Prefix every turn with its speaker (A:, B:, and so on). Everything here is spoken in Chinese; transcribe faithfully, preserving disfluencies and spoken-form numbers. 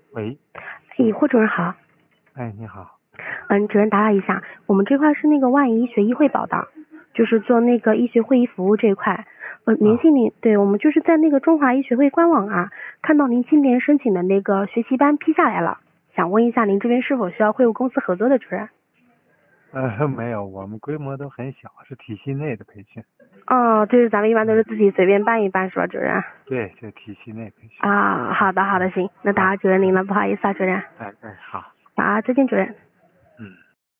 A: 喂。
B: 哎，霍主任好。
A: 哎，你好。
B: 嗯，主任打扰一下，我们这块是那个万一医学医汇宝的，就是做那个医学会议服务这一块。呃，联系您，对，我们就是在那个中华医学会官网啊，看到您今年申请的那个学习班批下来了，想问一下您这边是否需要会务公司合作的主任？
A: 呃，没有，我们规模都很小，是体系内的培训。
B: 哦，就是咱们一般都是自己随便办一办是吧，主任？
A: 对，就体系内培训。
B: 啊，好的好的，行，那打扰主任您了，不好意思啊，主任。
A: 哎哎，好。
B: 好，再见，主任。